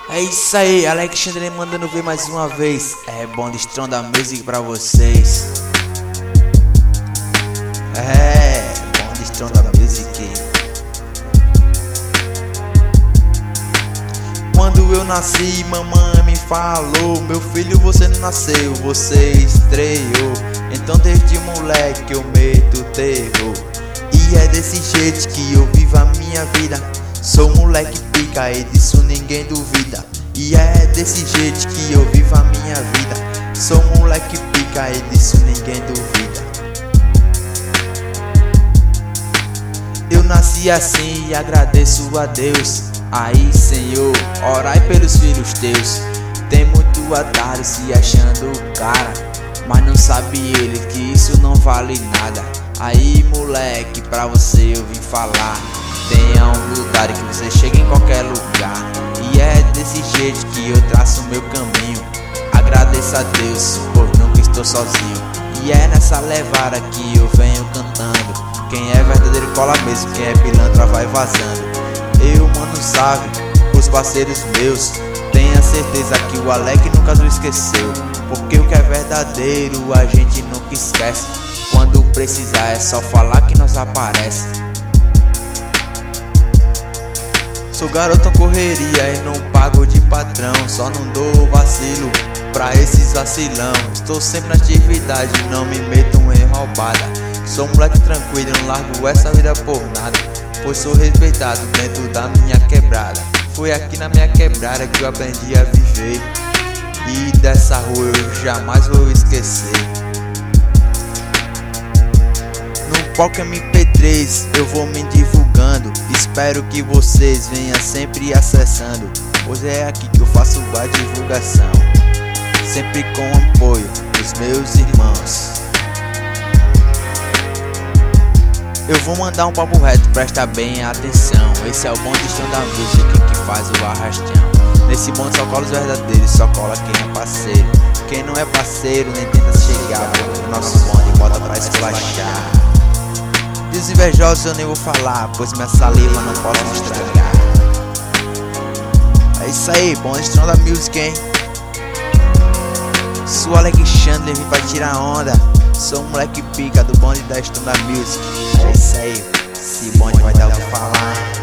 É isso aí, Alexandre mandando ver mais uma vez. É bom Strong da Music pra vocês. É bom Strong da Music. Quando eu nasci, mamãe me falou: meu filho, você não nasceu, você estreou. Então desde moleque eu meto terror. E é desse jeito que eu vivo a minha vida. Sou moleque pica e disso ninguém duvida. E é desse jeito que eu vivo a minha vida. Sou moleque pica e disso ninguém duvida. Eu nasci assim e agradeço a Deus. Aí, Senhor, orai pelos filhos teus. Tem muito otário se achando cara, mas não sabe ele que isso não vale nada. Aí, moleque, pra você eu vim falar: tenha humildade que você chega em qualquer lugar. E é desse jeito que eu traço o meu caminho. Agradeço a Deus por nunca estou sozinho. E é nessa levada que eu venho cantando. Quem é verdadeiro cola mesmo, quem é pilantra vai vazando. Eu, mano, sabe, os parceiros meus, tenha certeza que o Alec nunca nos esqueceu. Porque o que é verdadeiro a gente nunca esquece. Quando precisar é só falar que nós aparece. Sou garota correria e não pago de patrão. Só não dou vacilo pra esses vacilão. Estou sempre na atividade, não me meto em roubada. Sou um moleque tranquilo, não largo essa vida por nada, pois sou respeitado dentro da minha quebrada. Foi aqui na minha quebrada que eu aprendi a viver. E dessa rua eu jamais vou esquecer. No palco MP3 eu vou me divulgando. Espero que vocês venham sempre acessando, pois é aqui que eu faço a divulgação, sempre com o apoio dos meus irmãos. Eu vou mandar um papo reto, presta bem atenção. Esse é o bonde Strong da Music que faz o arrastão. Nesse bonde só cola os verdadeiros, só cola quem é parceiro. Quem não é parceiro nem tenta chegar, porque o nosso bonde bota pra esculachar. Dos invejosos eu nem vou falar, pois minha saliva não posso estragar. É isso aí, bonde Strong da Music, hein? Sou Alexandre, vim pra tirar onda. Sou um moleque pica do bonde da Strong da Music. É isso aí, esse bonde vai dar o que falar.